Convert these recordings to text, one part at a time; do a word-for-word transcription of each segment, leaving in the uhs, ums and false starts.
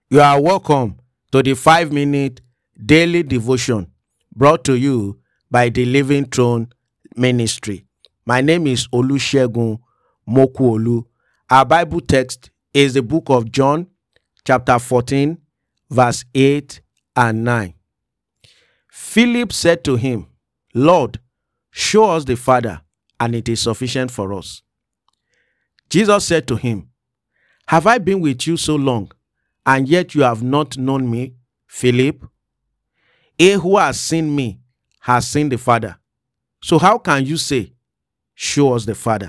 You are welcome to the five minute daily devotion brought to you by the Living Throne Ministry. My name is Olusegun Mokuolu. Our Bible text is the book of John, chapter fourteen, verse eight and nine. Philip said to him, Lord, show us the Father, and it is sufficient for us. Jesus said to him, Have I been with you so long, and yet you have not known me, Philip? He who has seen me has seen the Father. So how can you say, show us the Father?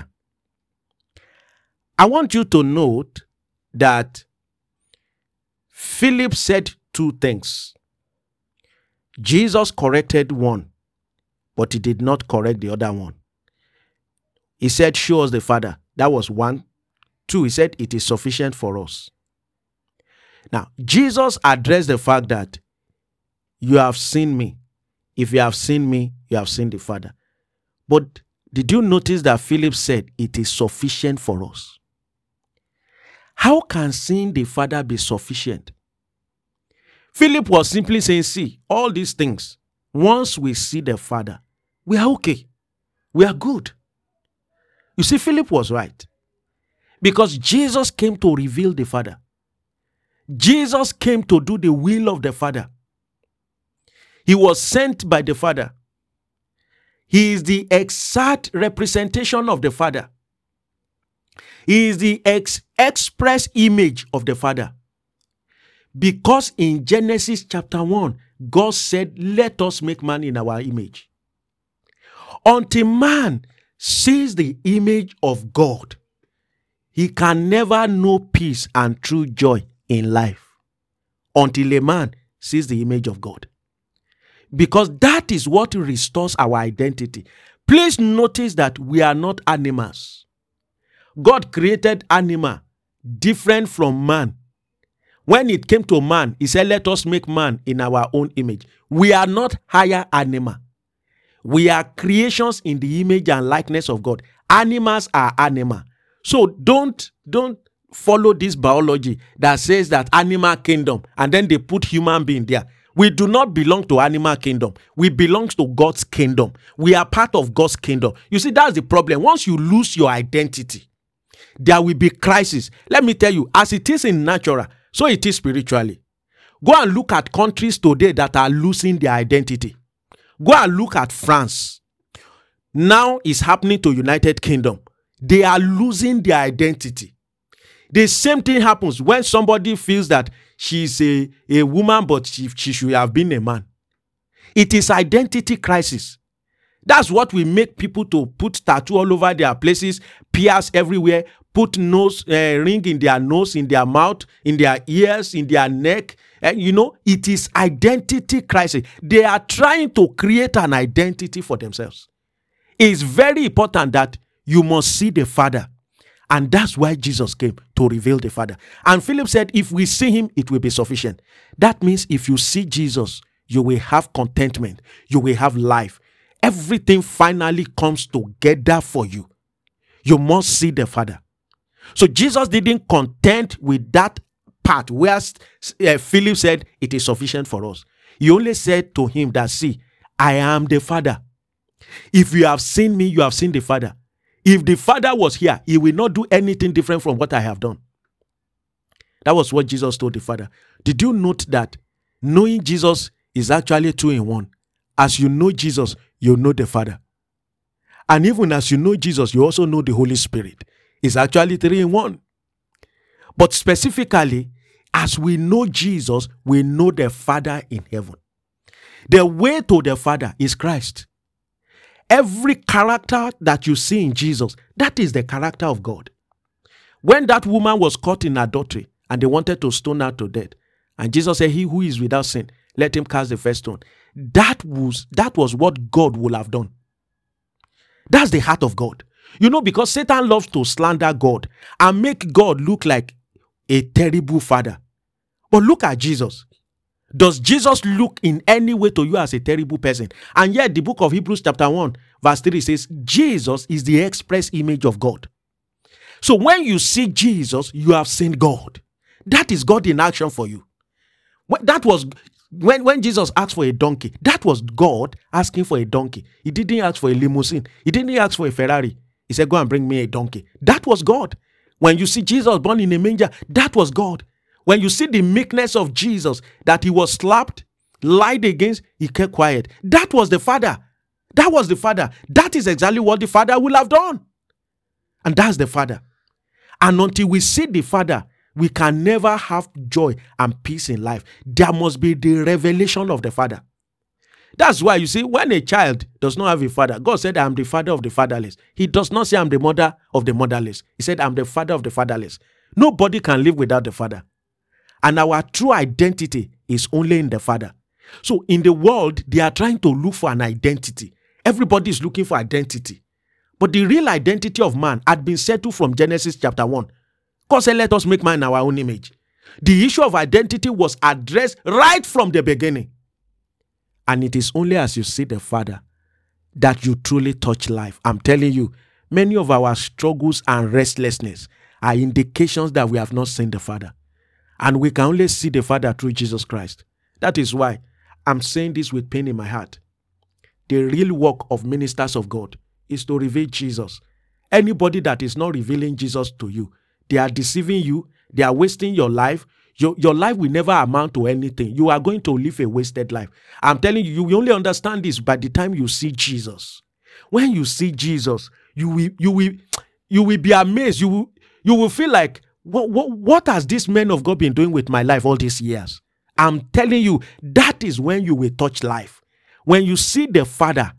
I want you to note that Philip said two things. Jesus corrected one, but he did not correct the other one. He said, show us the Father. That was one. Two, he said, it is sufficient for us. Now, Jesus addressed the fact that you have seen me. If you have seen me, you have seen the Father. But did you notice that Philip said it is sufficient for us? How can seeing the Father be sufficient? Philip was simply saying, see, all these things, once we see the Father, we are okay. We are good. You see, Philip was right. Because Jesus came to reveal the Father. Jesus came to do the will of the Father. He was sent by the Father. He is the exact representation of the Father. He is the ex- express image of the Father. Because in Genesis chapter one, God said, let us make man in our image. Until man sees the image of God, he can never know peace and true joy in life until a man sees the image of God. Because that is what restores our identity. Please notice that we are not animals. God created animal different from man. When it came to man, he said, let us make man in our own image. We are not higher animal. We are creations in the image and likeness of God. Animals are animal. So don't, don't follow this biology that says that animal kingdom and then they put human being there. We do not belong to animal kingdom. We belong to God's kingdom. We are part of God's kingdom. You see, that's the problem. Once you lose your identity, there will be crisis. Let me tell you, as it is in natural, so it is spiritually. Go and look at countries today that are losing their identity. Go and look at France. Now it's happening to United Kingdom. They are losing their identity. The same thing happens when somebody feels that she's a, a woman, but she, she should have been a man. It is identity crisis. That's what we make people to put tattoo all over their places, pierce everywhere, put nose uh, ring in their nose, in their mouth, in their ears, in their neck. And you know, it is identity crisis. They are trying to create an identity for themselves. It's very important that you must see the Father. And that's why Jesus came, to reveal the Father. And Philip said, if we see him, it will be sufficient. That means if you see Jesus, you will have contentment. You will have life. Everything finally comes together for you. You must see the Father. So Jesus didn't content with that part where uh, Philip said, it is sufficient for us. He only said to him that, see, I am the Father. If you have seen me, you have seen the Father. If the Father was here, he will not do anything different from what I have done. That was what Jesus told the Father. Did you note that knowing Jesus is actually two in one? As you know Jesus, you know the Father. And even as you know Jesus, you also know the Holy Spirit. It's actually three in one. But specifically, as we know Jesus, we know the Father in heaven. The way to the Father is Christ. Every character that you see in Jesus, that is the character of God. When that woman was caught in adultery and they wanted to stone her to death, and Jesus said, he who is without sin, let him cast the first stone. That was, that was what God would have done. That's the heart of God. You know, because Satan loves to slander God and make God look like a terrible father. But look at Jesus. Does Jesus look in any way to you as a terrible person? And yet the book of Hebrews chapter one verse three says, Jesus is the express image of God. So when you see Jesus, you have seen God. That is God in action for you. When- That was when, when Jesus asked for a donkey. That was God asking for a donkey. He didn't ask for a limousine. He didn't ask for a Ferrari. He said, go and bring me a donkey. That was God. When you see Jesus born in a manger, that was God. When you see the meekness of Jesus, that he was slapped, lied against, he kept quiet. That was the Father. That was the Father. That is exactly what the Father will have done. And that's the Father. And until we see the Father, we can never have joy and peace in life. There must be the revelation of the Father. That's why you see, when a child does not have a father, God said, I am the father of the fatherless. He does not say I'm the mother of the motherless. He said, I'm the father of the fatherless. Nobody can live without the Father. And our true identity is only in the Father. So in the world, they are trying to look for an identity. Everybody is looking for identity. But the real identity of man had been settled from Genesis chapter one. God said, let us make man in our own image. The issue of identity was addressed right from the beginning. And it is only as you see the Father that you truly touch life. I'm telling you, many of our struggles and restlessness are indications that we have not seen the Father. And we can only see the Father through Jesus Christ. That is why I'm saying this with pain in my heart. The real work of ministers of God is to reveal Jesus. Anybody that is not revealing Jesus to you, they are deceiving you. They are wasting your life. Your, your life will never amount to anything. You are going to live a wasted life. I'm telling you, you will only understand this by the time you see Jesus. When you see Jesus, you will, you will, you will be amazed. You will, you will feel like, what, what, what has this man of God been doing with my life all these years? I'm telling you, that is when you will touch life. When you see the Father,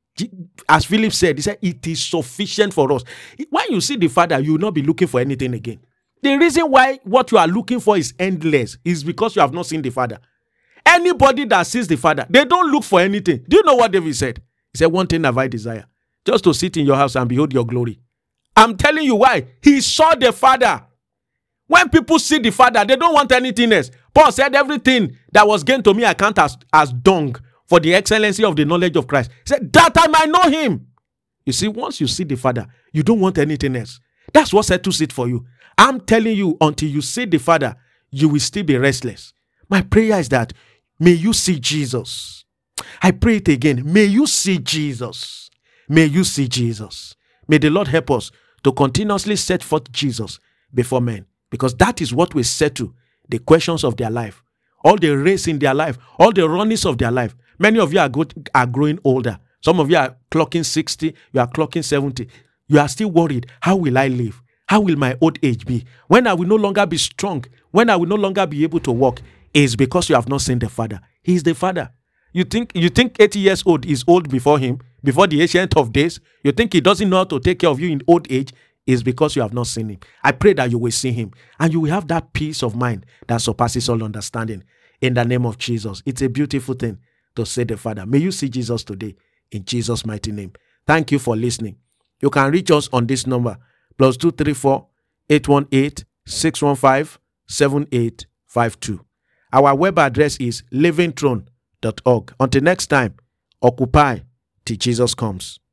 as Philip said, he said, it is sufficient for us. When you see the Father, you will not be looking for anything again. The reason why what you are looking for is endless is because you have not seen the Father. Anybody that sees the Father, they don't look for anything. Do you know what David said? He said, one thing have I desire, just to sit in your house and behold your glory. I'm telling you why. He saw the Father. When people see the Father, they don't want anything else. Paul said, everything that was gained to me I count as, as dung for the excellency of the knowledge of Christ. He said, that I might know him. You see, once you see the Father, you don't want anything else. That's what settles it for you. I'm telling you, until you see the Father, you will still be restless. My prayer is that, may you see Jesus. I pray it again. May you see Jesus. May you see Jesus. May the Lord help us to continuously set forth Jesus before men, because that is what will settle the questions of their life, all the race in their life, all the runnings of their life. Many of you are, go- are growing older. Some of you are clocking sixty, you are clocking seventy. You are still worried, how will I live? How will my old age be? When I will no longer be strong, when I will no longer be able to walk, is because you have not seen the Father. He is the Father. You think you think eighty years old is old before him, before the Ancient of Days? You think he doesn't know how to take care of you in old age? Is because you have not seen him. I pray that you will see him and you will have that peace of mind that surpasses all understanding in the name of Jesus. It's a beautiful thing to see the Father. May you see Jesus today in Jesus' mighty name. Thank you for listening. You can reach us on this number, plus two three four, eight one eight, six one five, seven eight five two. Our web address is living throne dot org. Until next time, occupy till Jesus comes.